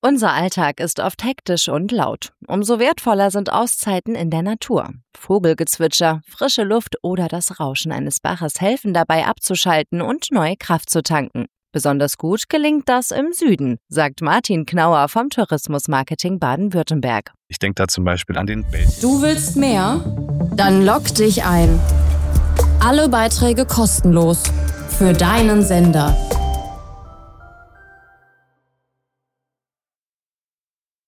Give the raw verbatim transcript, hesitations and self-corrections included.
Unser Alltag ist oft hektisch und laut. Umso wertvoller sind Auszeiten in der Natur. Vogelgezwitscher, frische Luft oder das Rauschen eines Baches helfen dabei abzuschalten und neue Kraft zu tanken. Besonders gut gelingt das im Süden, sagt Martin Knauer vom Tourismusmarketing Baden-Württemberg. Ich denke da zum Beispiel an den Belgien. Du willst mehr? Dann logg dich ein. Alle Beiträge kostenlos. Für deinen Sender.